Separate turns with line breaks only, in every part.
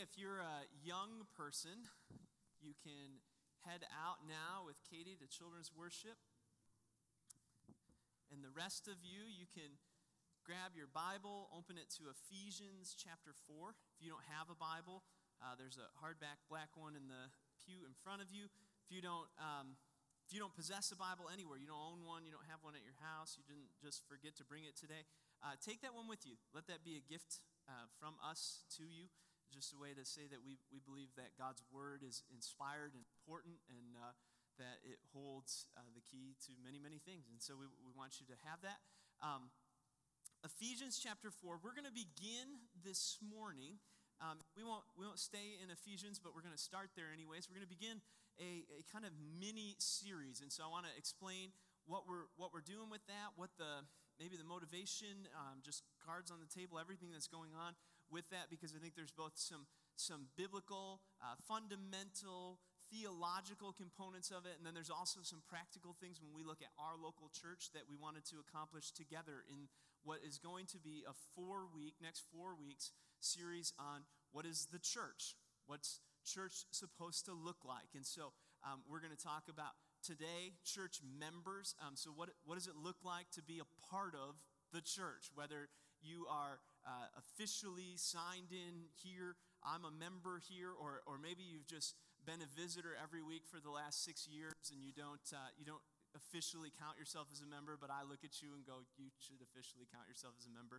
if you're a young person, you can head out now with Katie to children's worship. And the rest of you, you can grab your Bible, open it to Ephesians chapter 4. If you don't have a Bible, there's a hardback black one in the pew in front of you. If you don't possess a Bible anywhere, you don't own one, you don't have one at your house, you didn't just forget to bring it today, take that one with you. Let that be a gift from us to you. Just a way to say that we believe that God's word is inspired and important, and that it holds the key to many, many things. And so we want you to have that. Ephesians chapter 4, we're going to begin this morning. We won't stay in Ephesians, but we're going to start there anyways. We're going to begin a kind of mini series, and so I want to explain what we're doing with that, what maybe the motivation, just cards on the table, everything that's going on with that, because I think there's both some biblical, fundamental, theological components of it, and then there's also some practical things when we look at our local church that we wanted to accomplish together in what is going to be a next 4 weeks series on what is the church, what's church supposed to look like. And so we're going to talk about today church members. So what does it look like to be a part of the church? Whether you are officially signed in here, I'm a member here, or maybe you've just been a visitor every week for the last 6 years and you don't officially count yourself as a member, but I look at you and go, you should officially count yourself as a member.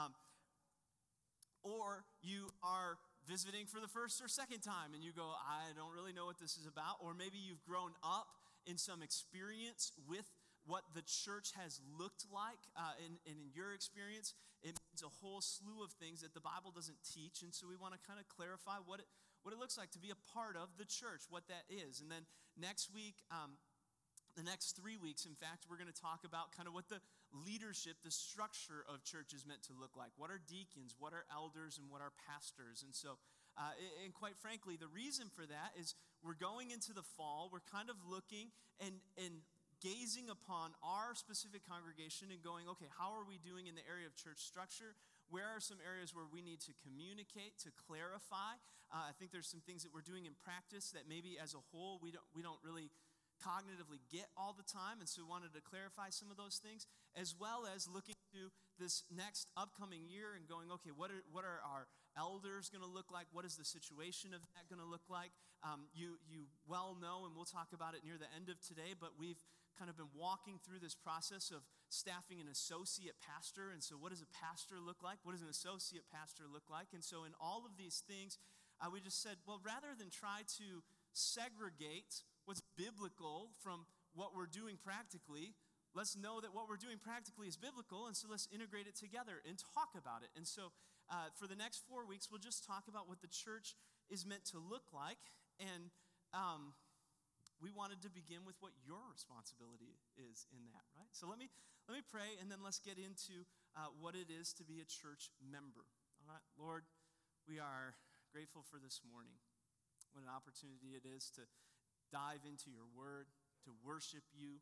Or you are visiting for the first or second time and you go, I don't really know what this is about. Or maybe you've grown up in some experience with what the church has looked like, and in your experience, it means a whole slew of things that the Bible doesn't teach, and so we want to kind of clarify what it looks like to be a part of the church, what that is. And then next week, the next 3 weeks, in fact, we're going to talk about kind of what the leadership, the structure of church is meant to look like. What are deacons, what are elders, and what are pastors? And so, and quite frankly, the reason for that is we're going into the fall, we're kind of looking and gazing upon our specific congregation and going, okay, how are we doing in the area of church structure? Where are some areas where we need to communicate, to clarify? I think there's some things that we're doing in practice that maybe as a whole we don't really cognitively get all the time, and so we wanted to clarify some of those things, as well as looking to this next upcoming year and going, okay, what are our elders going to look like? What is the situation of that going to look like? You well know, and we'll talk about it near the end of today, but we've kind of been walking through this process of staffing an associate pastor, and so what does a pastor look like? What does an associate pastor look like? And so in all of these things, we just said, well, rather than try to segregate what's biblical from what we're doing practically, let's know that what we're doing practically is biblical, and so let's integrate it together and talk about it. And so for the next 4 weeks, we'll just talk about what the church is meant to look like, and we wanted to begin with what your responsibility is in that, right? So let me pray, and then let's get into what it is to be a church member. All right, Lord, we are grateful for this morning. What an opportunity it is to dive into your word, to worship you.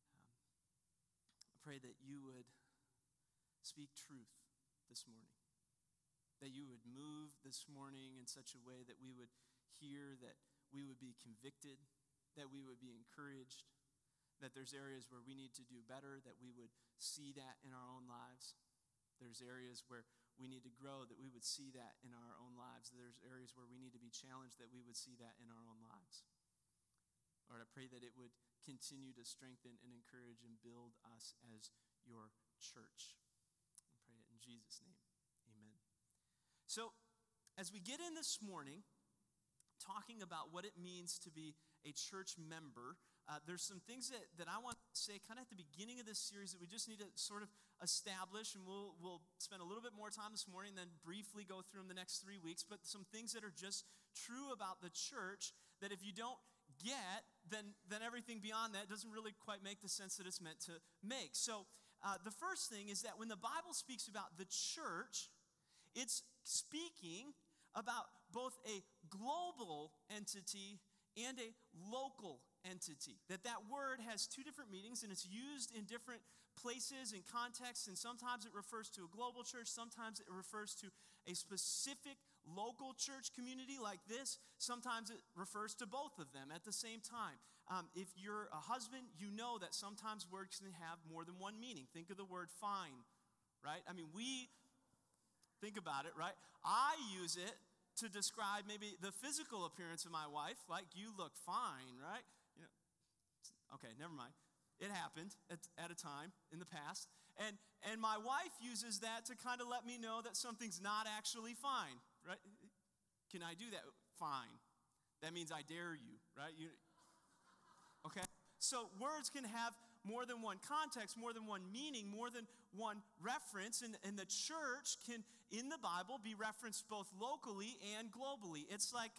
I pray that you would speak truth this morning, that you would move this morning in such a way that we would hear, that we would be convicted, that we would be encouraged, that there's areas where we need to do better, that we would see that in our own lives. There's areas where we need to grow, that we would see that in our own lives. There's areas where we need to be challenged, that we would see that in our own lives. Lord, I pray that it would continue to strengthen and encourage and build us as your church. I pray it in Jesus' name. Amen. So, as we get in this morning, talking about what it means to be a church member, there's some things that I want to say kind of at the beginning of this series that we just need to sort of establish, and we'll spend a little bit more time this morning, then briefly go through them the next 3 weeks, but some things that are just true about the church that if you don't get, then everything beyond that doesn't really quite make the sense that it's meant to make. So the first thing is that when the Bible speaks about the church, it's speaking about both a global entity and a local entity. That word has two different meanings, and it's used in different places and contexts, and sometimes it refers to a global church, sometimes it refers to a specific local church community like this, sometimes it refers to both of them at the same time. If you're a husband, you know that sometimes words can have more than one meaning. Think of the word fine, right? I mean, think about it, right? I use it to describe maybe the physical appearance of my wife, like, you look fine, right? You know, okay, never mind. It happened at a time in the past. And my wife uses that to kind of let me know that something's not actually fine, right? Can I do that? Fine. That means I dare you, right? Okay? So words can have more than one context, more than one meaning, more than one reference. And the church can, in the Bible, be referenced both locally and globally. It's like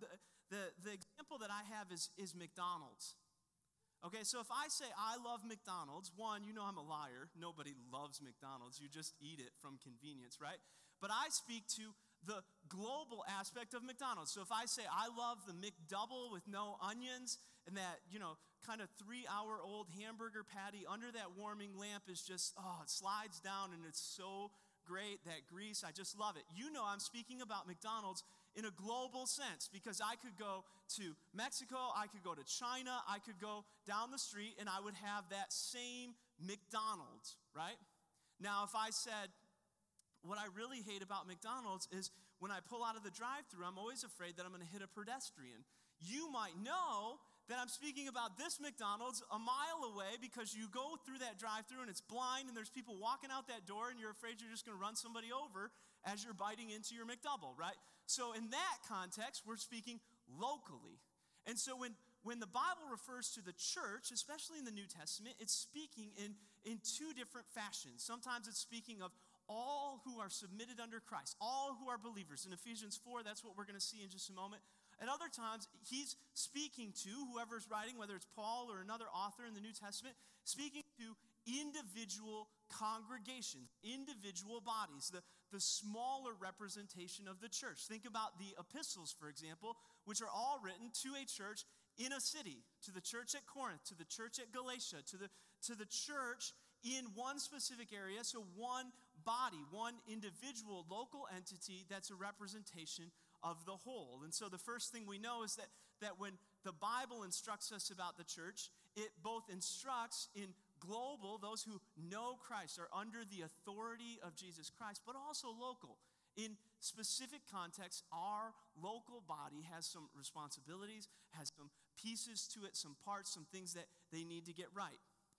the example that I have is McDonald's. Okay, so if I say I love McDonald's, one, you know I'm a liar. Nobody loves McDonald's. You just eat it from convenience, right? But I speak to the global aspect of McDonald's. So if I say I love the McDouble with no onions, and that, kind of 3-hour-old hamburger patty under that warming lamp is just, it slides down and it's so great, that grease, I just love it. You know I'm speaking about McDonald's in a global sense, because I could go to Mexico, I could go to China, I could go down the street, and I would have that same McDonald's, right? Now, if I said, what I really hate about McDonald's is when I pull out of the drive-thru, I'm always afraid that I'm going to hit a pedestrian. You might know that I'm speaking about this McDonald's a mile away, because you go through that drive-thru and it's blind and there's people walking out that door and you're afraid you're just going to run somebody over as you're biting into your McDouble, right? So in that context, we're speaking locally. And so when the Bible refers to the church, especially in the New Testament, it's speaking in two different fashions. Sometimes it's speaking of all who are submitted under Christ, all who are believers. In Ephesians 4, that's what we're going to see in just a moment. At other times, he's speaking to whoever's writing, whether it's Paul or another author in the New Testament, speaking to individual congregations, individual bodies, the smaller representation of the church. Think about the epistles, for example, which are all written to a church in a city, to the church at Corinth, to the church at Galatia, to the church in one specific area, so one body, one individual local entity that's a representation of the whole. And so the first thing we know is that when the Bible instructs us about the church, it both instructs in global, those who know Christ are under the authority of Jesus Christ, but also local. In specific contexts, our local body has some responsibilities, has some pieces to it, some parts, some things that they need to get right.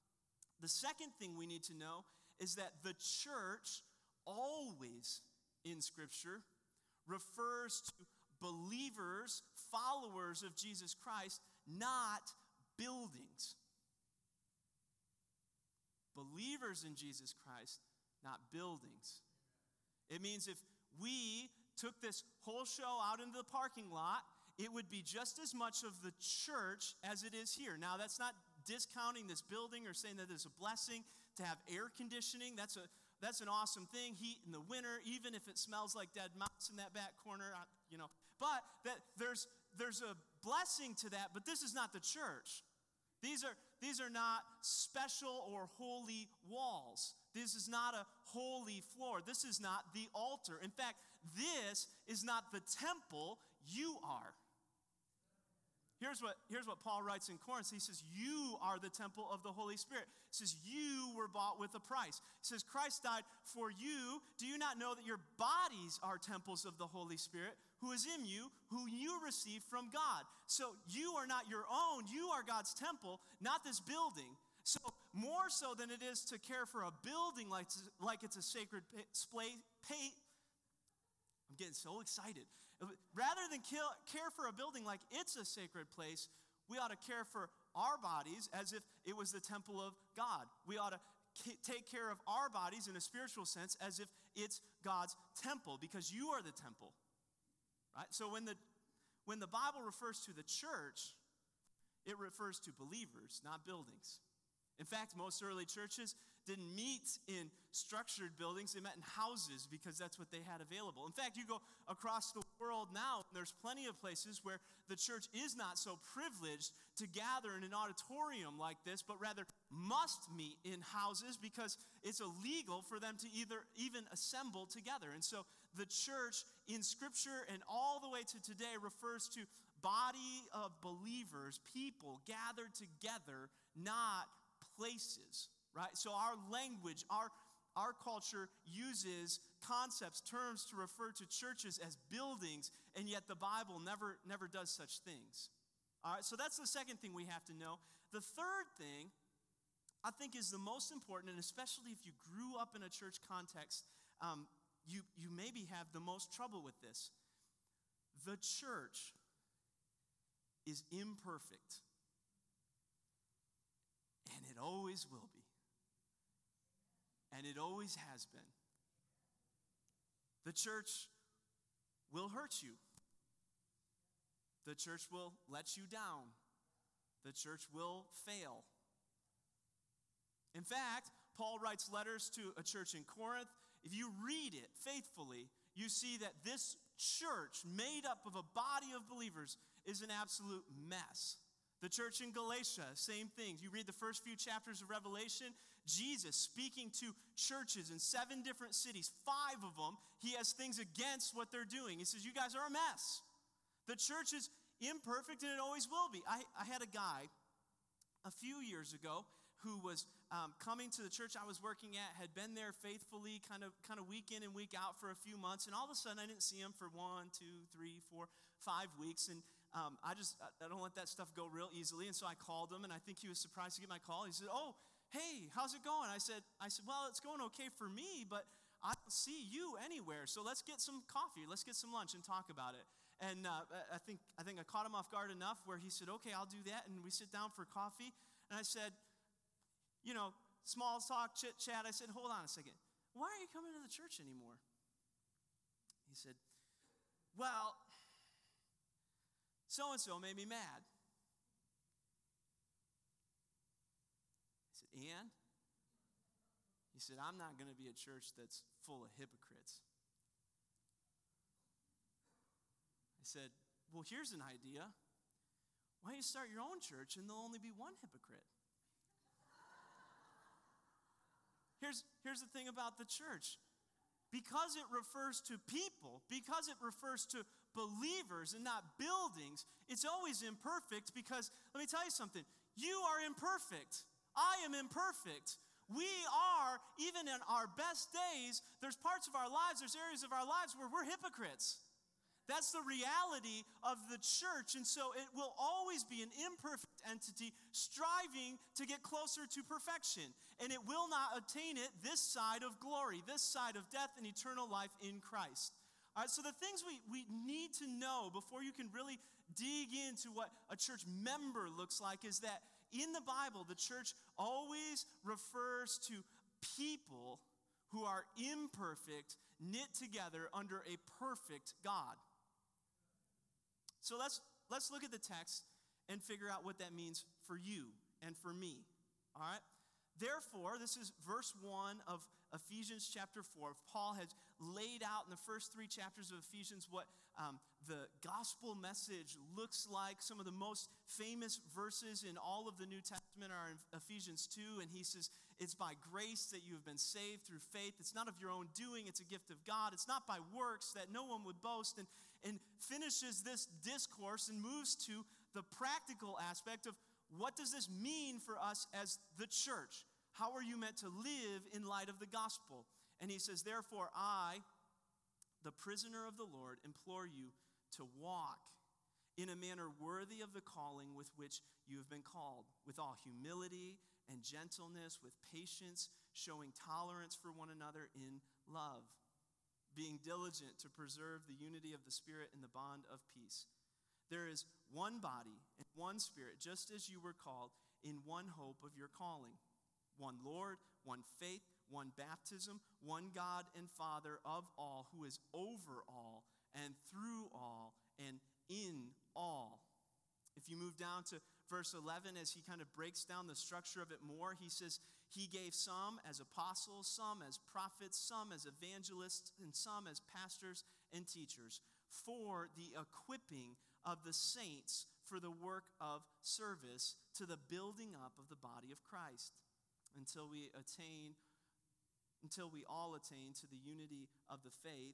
The second thing we need to know is that the church always in Scripture refers to believers, followers of Jesus Christ, not buildings. Believers in Jesus Christ, not buildings. It means if we took this whole show out into the parking lot, it would be just as much of the church as it is here. Now, that's not discounting this building or saying that it's a blessing to have air conditioning. That's an awesome thing. Heat in the winter, even if it smells like dead mouse in that back corner, But that there's a blessing to that, but this is not the church. These are not special or holy walls. This is not a holy floor. This is not the altar. In fact, this is not the temple. You are. Here's what Paul writes in Corinth. He says, you are the temple of the Holy Spirit. He says, you were bought with a price. He says, Christ died for you. Do you not know that your bodies are temples of the Holy Spirit, who is in you, who you received from God? So you are not your own. You are God's temple, not this building. So more so than it is to care for a building like it's a sacred place. I'm getting so excited. Rather than care for a building like it's a sacred place, we ought to care for our bodies as if it was the temple of God. We ought to take care of our bodies in a spiritual sense as if it's God's temple, because you are the temple. Right? So when the Bible refers to the church, it refers to believers, not buildings. In fact, most early churches didn't meet in structured buildings. They met in houses because that's what they had available. In fact, you go across the world now, and there's plenty of places where the church is not so privileged to gather in an auditorium like this, but rather must meet in houses because it's illegal for them to even assemble together. And so the church in Scripture and all the way to today refers to body of believers, people gathered together, not places, right? So our language, our culture uses concepts, terms to refer to churches as buildings, and yet the Bible never does such things. All right, so that's the second thing we have to know. The third thing, I think, is the most important, and especially if you grew up in a church context, you maybe have the most trouble with this. The church is imperfect, and it always will be, and it always has been. The church will hurt you. The church will let you down. The church will fail. In fact, Paul writes letters to a church in Corinth. If you read it faithfully, you see that this church, made up of a body of believers, is an absolute mess. The church in Galatia, same thing. You read the first few chapters of Revelation, Jesus speaking to churches in 7 different cities, 5 of them, he has things against what they're doing. He says, you guys are a mess. The church is imperfect, and it always will be. I had a guy a few years ago who was coming to the church I was working at, had been there faithfully kind of week in and week out for a few months, and all of a sudden I didn't see him for 1, 2, 3, 4, 5 weeks, and I don't let that stuff go real easily, and so I called him, and I think he was surprised to get my call. He said, oh, hey, how's it going? I said, well, it's going okay for me, but I don't see you anywhere, so let's get some coffee, let's get some lunch and talk about it. And I think I caught him off guard enough where he said, okay, I'll do that, and we sit down for coffee, and I said, small talk, chit-chat. I said, hold on a second. Why are you coming to the church anymore? He said, well, so-and-so made me mad. I said, and? He said, I'm not going to be a church that's full of hypocrites. I said, well, here's an idea. Why don't you start your own church and there'll only be one hypocrite? Here's the thing about the church. Because it refers to people, because it refers to believers and not buildings, it's always imperfect because, let me tell you something, you are imperfect. I am imperfect. We are, even in our best days, there's parts of our lives, there's areas of our lives where we're hypocrites. That's the reality of the church, and so it will always be an imperfect entity striving to get closer to perfection, and it will not attain it this side of glory, this side of death and eternal life in Christ. All right, so the things we need to know before you can really dig into what a church member looks like is that in the Bible, the church always refers to people who are imperfect, knit together under a perfect God. So let's look at the text and figure out what that means for you and for me. All right? Therefore, this is verse 1 of Ephesians chapter 4. Paul has laid out in the first 3 chapters of Ephesians what the gospel message looks like. Some of the most famous verses in all of the New Testament are in Ephesians 2, and he says, it's by grace that you have been saved through faith. It's not of your own doing, it's a gift of God. It's not by works that no one would boast, and finishes this discourse and moves to the practical aspect of what does this mean for us as the church? How are you meant to live in light of the gospel? And he says, therefore, I, the prisoner of the Lord, implore you to walk in a manner worthy of the calling with which you have been called, with all humility and gentleness, with patience, showing tolerance for one another in love, being diligent to preserve the unity of the Spirit in the bond of peace. There is one body and one Spirit, just as you were called, in one hope of your calling. One Lord, one faith, one baptism, one God and Father of all, who is over all and through all and in all. If you move down to verse 11, as he kind of breaks down the structure of it more, he says, he gave some as apostles, some as prophets, some as evangelists, and some as pastors and teachers, for the equipping of the saints for the work of service to the building up of the body of Christ, until we all attain to the unity of the faith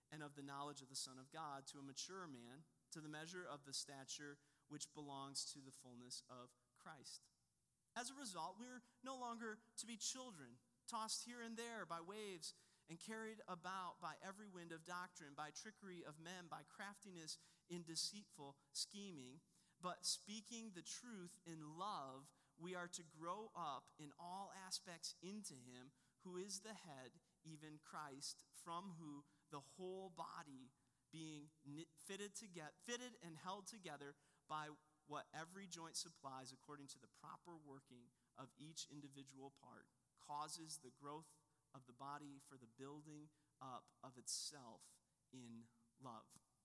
and of the knowledge of the Son of God, to a mature man, to the measure of the stature which belongs to the fullness of Christ. As a result, we're no longer to be children, tossed here and there by waves and carried about by every wind of doctrine, by trickery of men, by craftiness in deceitful scheming. But speaking the truth in love, we are to grow up in all aspects into him who is the head, even Christ, from whom the whole body, being fitted and held together by what every joint supplies according to the proper working of each individual part, causes the growth of the body for the building up of itself in love.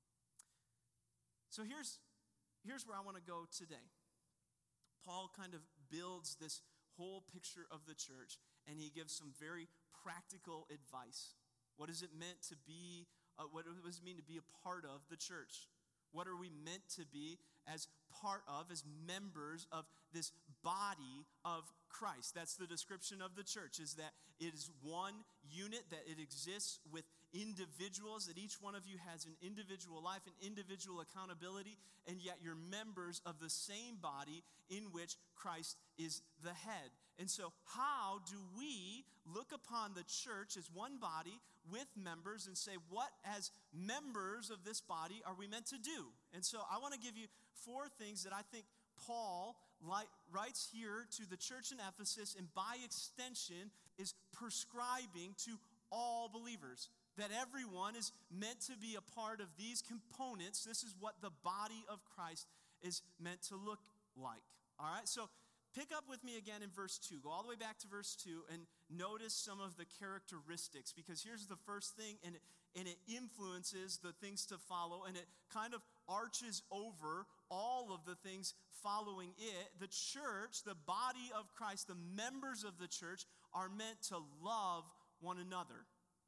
So here's where I want to go today. Paul kind of builds this whole picture of the church, and he gives some very practical advice. What is it meant to be? What does it mean to be a part of the church? What are we meant to be as part of, as members of this body of Christ? That's the description of the church, is that it is one unit, that it exists with individuals, that each one of you has an individual life, an individual accountability, and yet you're members of the same body in which Christ is the head. And so how do we look upon the church as one body with members and say, what as members of this body are we meant to do? And so I want to give you 4 things that I think Paul writes here to the church in Ephesus, and by extension is prescribing to all believers, that everyone is meant to be a part of these components. This is what the body of Christ is meant to look like. All right, so pick up with me again in verse 2. Go all the way back to verse 2 and notice some of the characteristics, because here's the first thing, and it influences the things to follow, and it kind of arches over all of the things following it. The church, the body of Christ, the members of the church are meant to love one another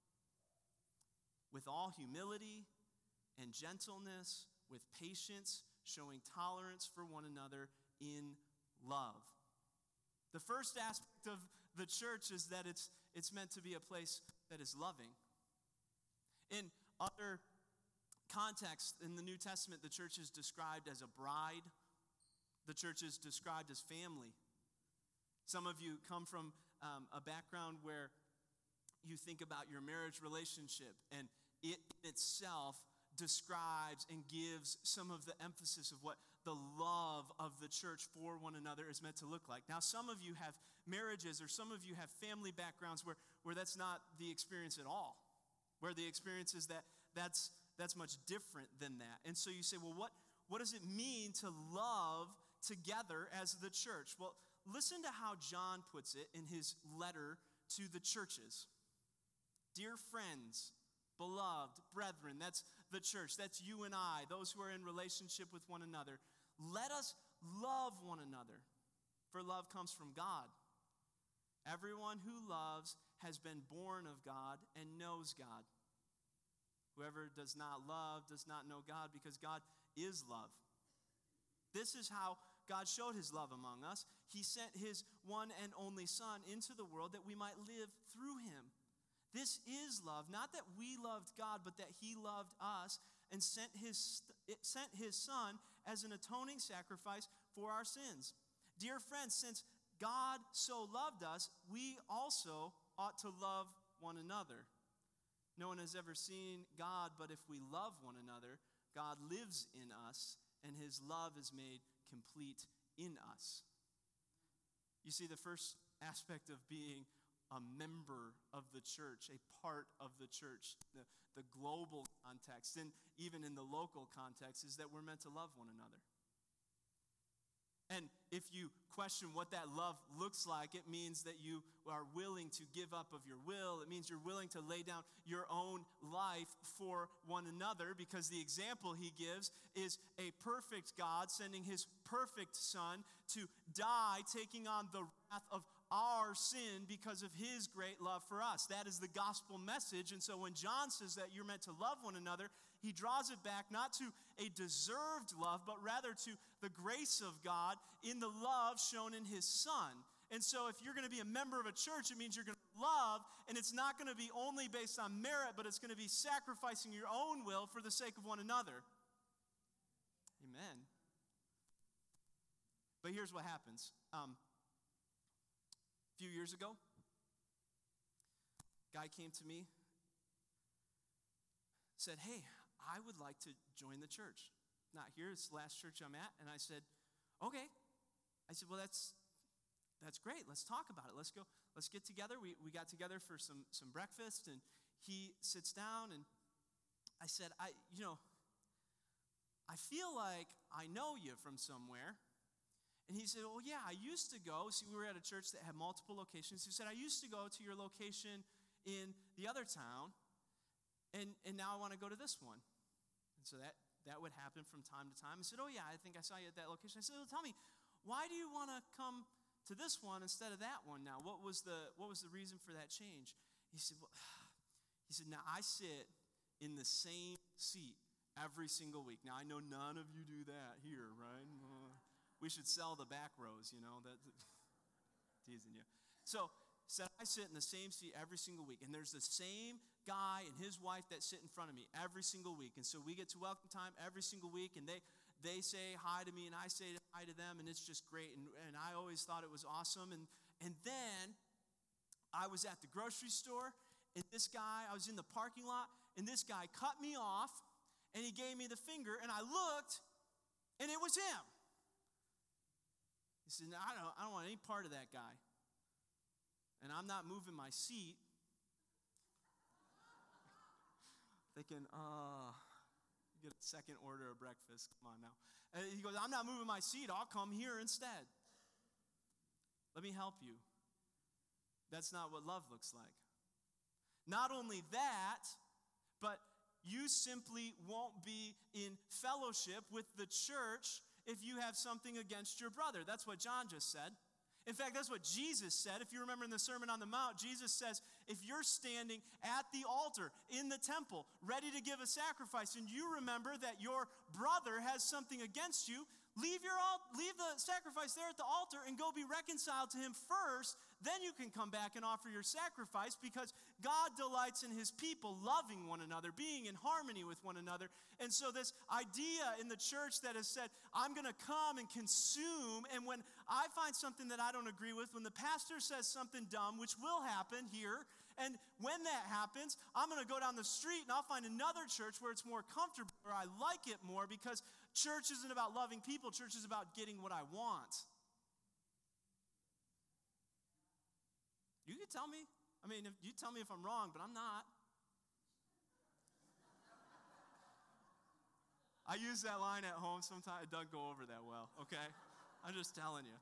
with all humility and gentleness, with patience, showing tolerance for one another in love. The first aspect of the church is that it's meant to be a place that is loving. In other contexts in the New Testament, the church is described as a bride. The church is described as family. Some of you come from a background where you think about your marriage relationship, and it itself describes and gives some of the emphasis of what the love of the church for one another is meant to look like. Now, some of you have marriages, or some of you have family backgrounds where that's not the experience at all, where the experience is that's much different than that. And so you say, well, what does it mean to love together as the church? Well, listen to how John puts it in his letter to the churches. Dear friends, beloved brethren, that's the church, that's you and I, those who are in relationship with one another. Let us love one another, for love comes from God. Everyone who loves has been born of God and knows God. Whoever does not love does not know God, because God is love. This is how God showed his love among us. He sent his one and only Son into the world that we might live through him. This is love, not that we loved God, but that he loved us and sent his Son as an atoning sacrifice for our sins. Dear friends, since God so loved us, we also ought to love one another. No one has ever seen God, but if we love one another, God lives in us, and his love is made complete in us. You see, the first aspect of being a member of the church, a part of the church, the global context, and even in the local context, is that we're meant to love one another. And if you question what that love looks like, it means that you are willing to give up of your will. It means you're willing to lay down your own life for one another, because the example he gives is a perfect God sending his perfect Son to die, taking on the wrath of our sin because of his great love for us. That is the gospel message. And so when John says that you're meant to love one another, he draws it back not to a deserved love, but rather to the grace of God in the love shown in his Son. And so if you're going to be a member of a church, it means you're going to love, and it's not going to be only based on merit, but it's going to be sacrificing your own will for the sake of one another. Amen. But here's what happens. A few years ago, a guy came to me, said, hey, I would like to join the church. Not here, it's the last church I'm at. And I said, okay. I said, well, that's great. Let's talk about it. Let's go. Let's get together. We got together for some breakfast, and he sits down, and I said, I feel like I know you from somewhere. And he said, well, yeah, I used to go. See, we were at a church that had multiple locations. He said, I used to go to your location in the other town, and now I want to go to this one. And so that would happen from time to time. I said, oh, yeah, I think I saw you at that location. I said, well, tell me, why do you want to come to this one instead of that one now? What was the reason for that change? He said, now I sit in the same seat every single week. Now, I know none of you do that here, right? We should sell the back rows, teasing you. So, said I sit in the same seat every single week, and there's the same guy and his wife that sit in front of me every single week. And so we get to welcome time every single week, and they say hi to me, and I say hi to them, and it's just great. And I always thought it was awesome. And then I was at the grocery store, and I was in the parking lot, and this guy cut me off, and he gave me the finger, and I looked, and it was him. He said, no, I don't want any part of that guy. And I'm not moving my seat. Thinking, get a second order of breakfast. Come on now. And he goes, I'm not moving my seat. I'll come here instead. Let me help you. That's not what love looks like. Not only that, but you simply won't be in fellowship with the church if you have something against your brother. That's what John just said. In fact, that's what Jesus said. If you remember in the Sermon on the Mount, Jesus says, if you're standing at the altar in the temple, ready to give a sacrifice, and you remember that your brother has something against you, leave the sacrifice there at the altar and go be reconciled to him first. Then you can come back and offer your sacrifice, because God delights in his people loving one another, being in harmony with one another. And so this idea in the church that has said, I'm going to come and consume, and when I find something that I don't agree with, when the pastor says something dumb, which will happen here, and when that happens, I'm going to go down the street and I'll find another church where it's more comfortable, or I like it more, because church isn't about loving people. Church is about getting what I want. You can tell me. You tell me if I'm wrong, but I'm not. I use that line at home sometimes. It doesn't go over that well, okay? I'm just telling you.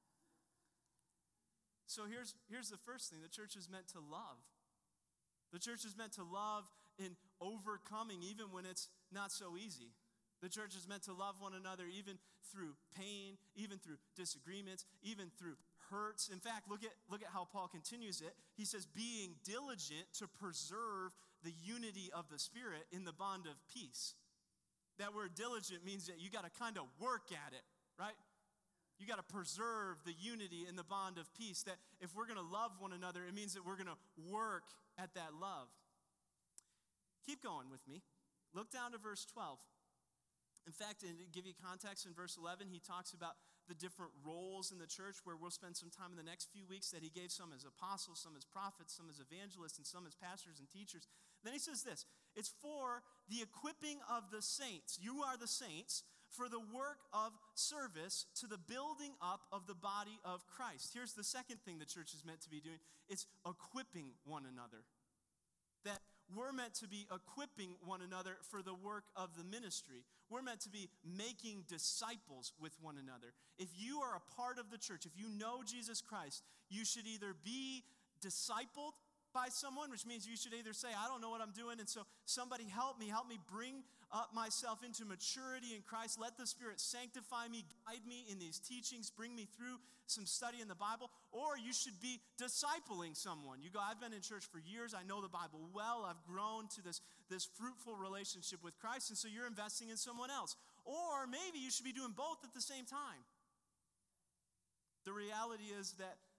So here's the first thing. The church is meant to love. The church is meant to love in overcoming even when it's not so easy. The church is meant to love one another even through pain, even through disagreements, even through hurts. In fact, look at how Paul continues it. He says, being diligent to preserve the unity of the Spirit in the bond of peace. That word diligent means that you got to kind of work at it, right? You got to preserve the unity in the bond of peace. That if we're going to love one another, it means that we're going to work at that love. Keep going with me. Look down to verse 12. In fact, to give you context, in verse 11, he talks about the different roles in the church, where we'll spend some time in the next few weeks, that he gave some as apostles, some as prophets, some as evangelists, and some as pastors and teachers. Then he says this, it's for the equipping of the saints. You are the saints for the work of service to the building up of the body of Christ. Here's the second thing the church is meant to be doing. It's equipping one another. That we're meant to be equipping one another for the work of the ministry. We're meant to be making disciples with one another. If you are a part of the church, if you know Jesus Christ, you should either be discipled by someone, which means you should either say, I don't know what I'm doing, and so somebody help me bring up myself into maturity in Christ. Let the Spirit sanctify me, guide me in these teachings, bring me through some study in the Bible. Or you should be discipling someone. You go, I've been in church for years. I know the Bible well. I've grown to this fruitful relationship with Christ, and so you're investing in someone else. Or maybe you should be doing both at the same time. The reality is that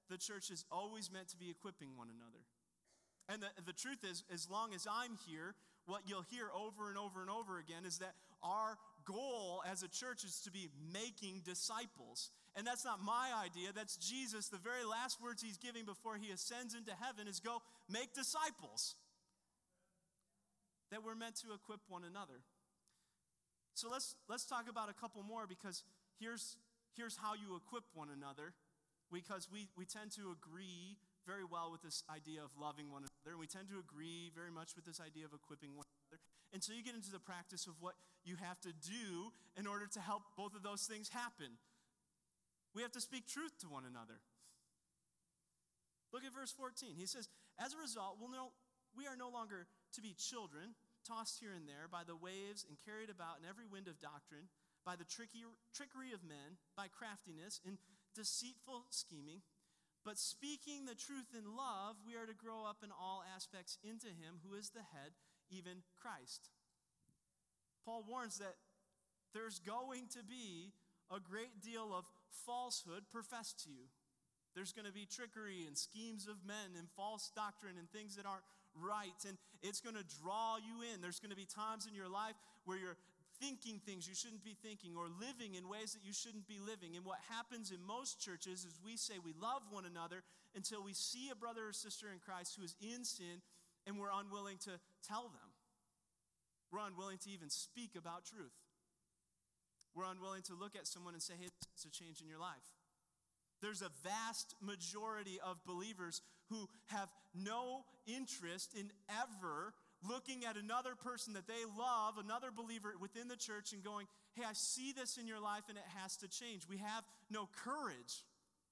the church is always meant to be equipping one another. And the truth is, as long as I'm here, what you'll hear over and over and over again is that our goal as a church is to be making disciples. And that's not my idea. That's Jesus. The very last words he's giving before he ascends into heaven is go make disciples. That we're meant to equip one another. So let's talk about a couple more, because here's how you equip one another. Because we tend to agree very well with this idea of loving one another, and we tend to agree very much with this idea of equipping one another. And so you get into the practice of what you have to do in order to help both of those things happen. We have to speak truth to one another. Look at verse 14. He says, as a result, we are no longer to be children, tossed here and there by the waves and carried about in every wind of doctrine, by the trickery of men, by craftiness and deceitful scheming. But speaking the truth in love, we are to grow up in all aspects into him who is the head, even Christ. Paul warns that there's going to be a great deal of falsehood professed to you. There's going to be trickery and schemes of men and false doctrine and things that aren't right. And it's going to draw you in. There's going to be times in your life where you're thinking things you shouldn't be thinking, or living in ways that you shouldn't be living. And what happens in most churches is we say we love one another until we see a brother or sister in Christ who is in sin, and we're unwilling to tell them. We're unwilling to even speak about truth. We're unwilling to look at someone and say, hey, it's a change in your life. There's a vast majority of believers who have no interest in ever looking at another person that they love, another believer within the church, and going, hey, I see this in your life and it has to change. We have no courage.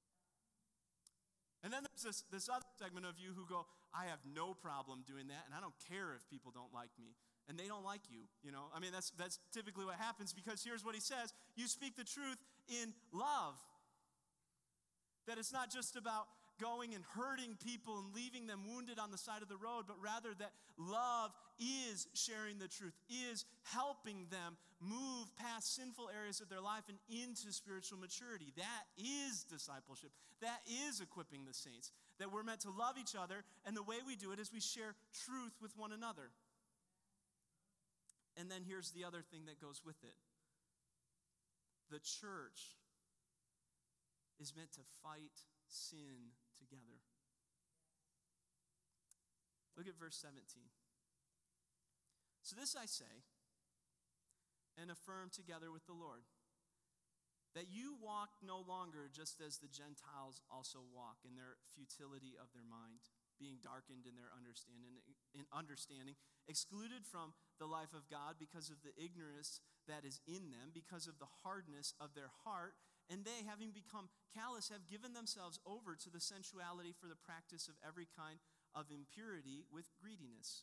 And then there's this other segment of you who go, I have no problem doing that, and I don't care if people don't like me. And they don't like you, you know. I mean, that's typically what happens, because here's what he says. You speak the truth in love. That it's not just about going and hurting people and leaving them wounded on the side of the road, but rather that love is sharing the truth, is helping them move past sinful areas of their life and into spiritual maturity. That is discipleship. That is equipping the saints. That we're meant to love each other, and the way we do it is we share truth with one another. And then here's the other thing that goes with it. The church is meant to fight sin together. Look at verse 17. So this I say, and affirm together with the Lord, that you walk no longer just as the Gentiles also walk in their futility of their mind, being darkened in their understanding, excluded from the life of God because of the ignorance that is in them, because of the hardness of their heart. And they, having become callous, have given themselves over to the sensuality for the practice of every kind of impurity with greediness.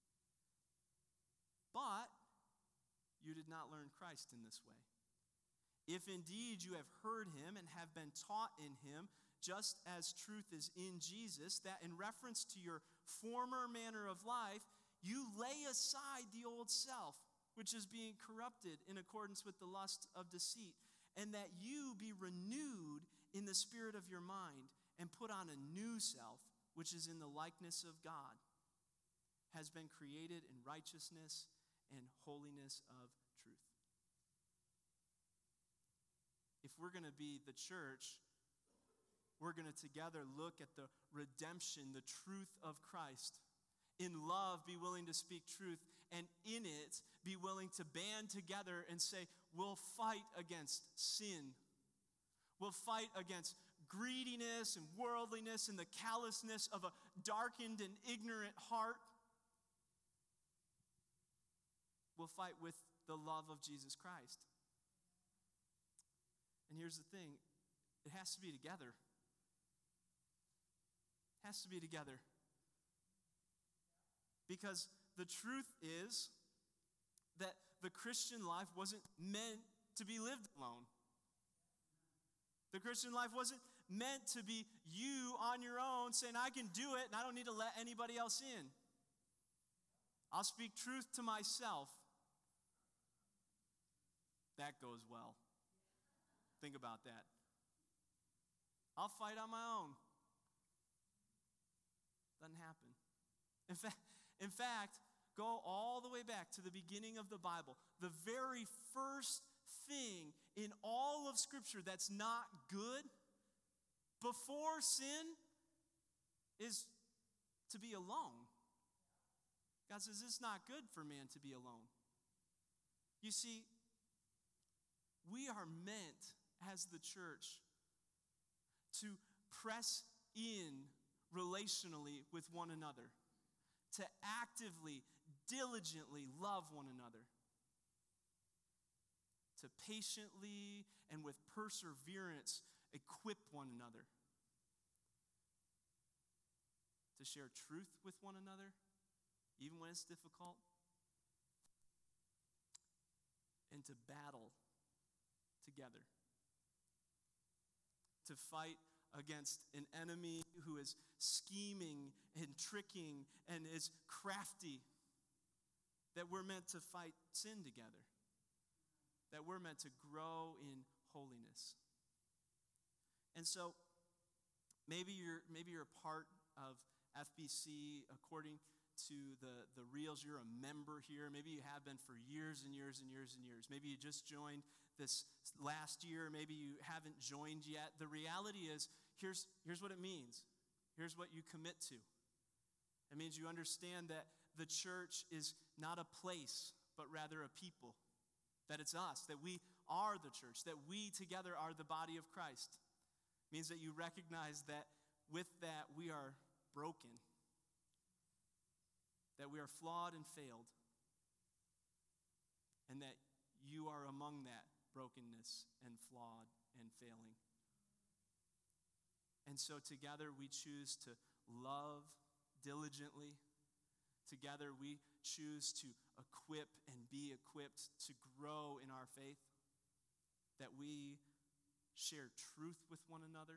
But you did not learn Christ in this way. If indeed you have heard him and have been taught in him, just as truth is in Jesus, that in reference to your former manner of life, you lay aside the old self, which is being corrupted in accordance with the lust of deceit, and that you be renewed in the spirit of your mind, and put on a new self, which is in the likeness of God, has been created in righteousness and holiness of truth. If we're going to be the church, we're going to together look at the redemption, the truth of Christ. In love, be willing to speak truth, and in it, be willing to band together and say, we'll fight against sin. We'll fight against greediness and worldliness and the callousness of a darkened and ignorant heart. We'll fight with the love of Jesus Christ. And here's the thing, it has to be together. It has to be together. Because the truth is that the Christian life wasn't meant to be lived alone. The Christian life wasn't meant to be you on your own saying, I can do it and I don't need to let anybody else in. I'll speak truth to myself. That goes well. Think about that. I'll fight on my own. Doesn't happen. In fact, go all the way back to the beginning of the Bible. The very first thing in all of Scripture that's not good before sin is to be alone. God says it's not good for man to be alone. You see, we are meant as the church to press in relationally with one another, to actively, diligently love one another, to patiently and with perseverance equip one another, to share truth with one another, even when it's difficult, and to battle together, to fight against an enemy who is scheming and tricking and is crafty, that we're meant to fight sin together, that we're meant to grow in holiness. And so maybe you're a part of FBC according to the reels. You're a member here. Maybe you have been for years and years and years and years. Maybe you just joined this last year. Maybe you haven't joined yet. The reality is, here's what it means. Here's what you commit to. It means you understand that the church is not a place, but rather a people. That it's us, that we are the church, that we together are the body of Christ. It means that you recognize that with that we are broken, that we are flawed and failed, and that you are among that brokenness and flawed and failing. And so together we choose to love diligently. Together we choose to equip and be equipped to grow in our faith, that we share truth with one another,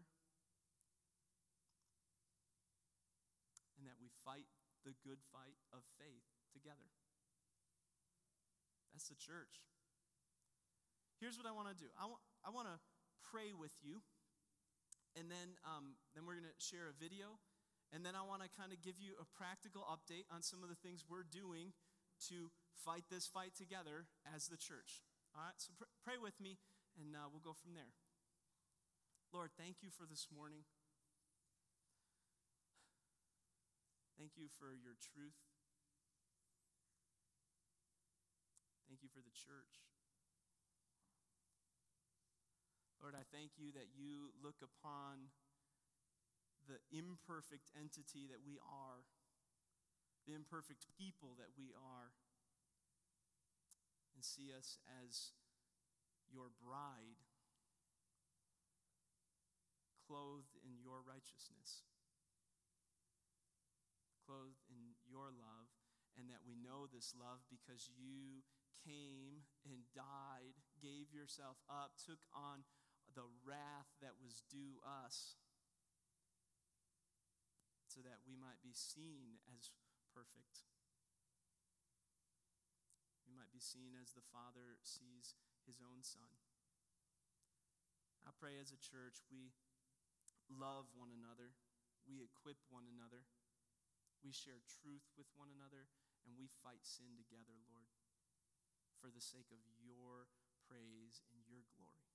and that we fight the good fight of faith together. That's the church. Here's what I want to do. I want to pray with you, and then we're going to share a video, and then I want to kind of give you a practical update on some of the things we're doing to fight this fight together as the church. All right, so pray with me, and we'll go from there. Lord, thank you for this morning. Thank you for your truth. Thank you for the church. Lord, I thank you that you look upon the imperfect entity that we are, the imperfect people that we are, and see us as your bride, clothed in your righteousness, clothed in your love, and that we know this love because you came and died, gave yourself up, took on the wrath that was due us, so that we might be seen as perfect. We might be seen as the Father sees his own Son. I pray as a church we love one another, we equip one another, we share truth with one another, and we fight sin together, Lord, for the sake of your praise and your glory.